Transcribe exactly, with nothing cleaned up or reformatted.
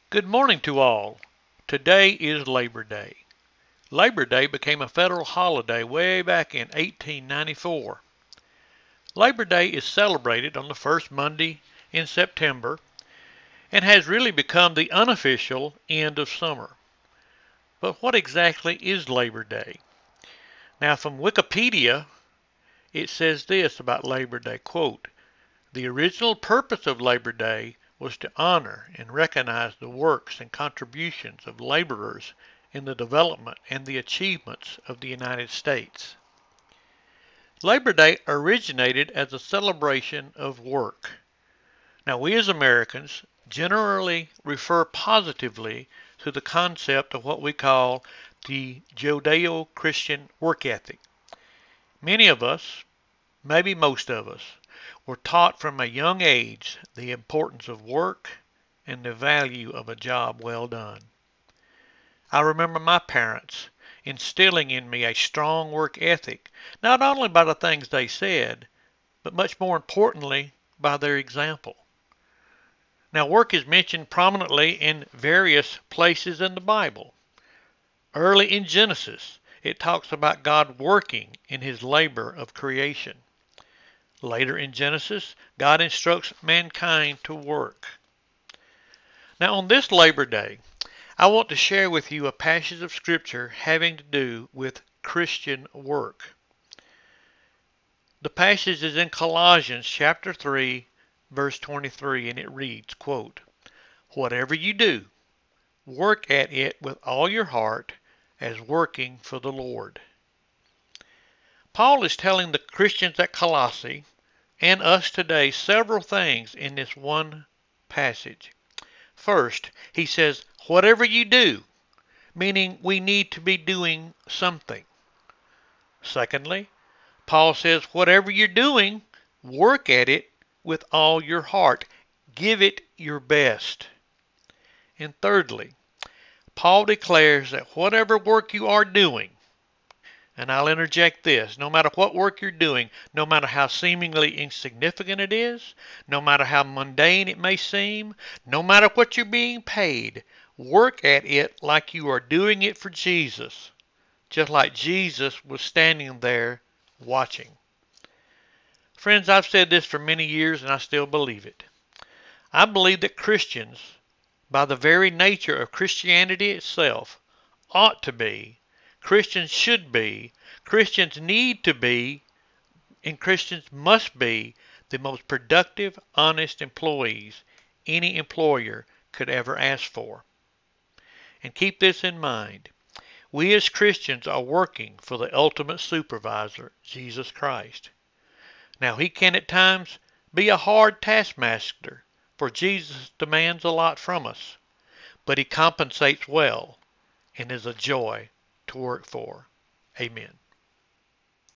Good morning to all. Today is Labor Day. Labor Day became a federal holiday way back in eighteen ninety-four. Labor Day is celebrated on the first Monday in September and has really become the unofficial end of summer. But what exactly is Labor Day? Now, from Wikipedia, it says this about Labor Day, quote, "The original purpose of Labor Day was to honor and recognize the works and contributions of laborers in the development and the achievements of the United States." Labor Day originated as a celebration of work. Now, we as Americans generally refer positively to the concept of what we call the Judeo-Christian work ethic. Many of us, maybe most of us, were taught from a young age the importance of work and the value of a job well done. I remember my parents instilling in me a strong work ethic, not only by the things they said, but much more importantly, by their example. Now, work is mentioned prominently in various places in the Bible. Early in Genesis, it talks about God working in his labor of creation. Later in Genesis, God instructs mankind to work. Now, on this Labor Day, I want to share with you a passage of Scripture having to do with Christian work. The passage is in Colossians chapter three, verse twenty-three, and it reads, quote, "Whatever you do, work at it with all your heart as working for the Lord." Paul is telling the Christians at Colossae and us today several things in this one passage. First, he says, whatever you do, meaning we need to be doing something. Secondly, Paul says, whatever you're doing, work at it with all your heart. Give it your best. And thirdly, Paul declares that whatever work you are doing, and I'll interject this, no matter what work you're doing, no matter how seemingly insignificant it is, no matter how mundane it may seem, no matter what you're being paid, work at it like you are doing it for Jesus, just like Jesus was standing there watching. Friends, I've said this for many years and I still believe it. I believe that Christians, by the very nature of Christianity itself, ought to be, Christians should be, Christians need to be, and Christians must be the most productive, honest employees any employer could ever ask for. And keep this in mind. We as Christians are working for the ultimate supervisor, Jesus Christ. Now, he can at times be a hard taskmaster, for Jesus demands a lot from us, but he compensates well and is a joy to work for. Amen.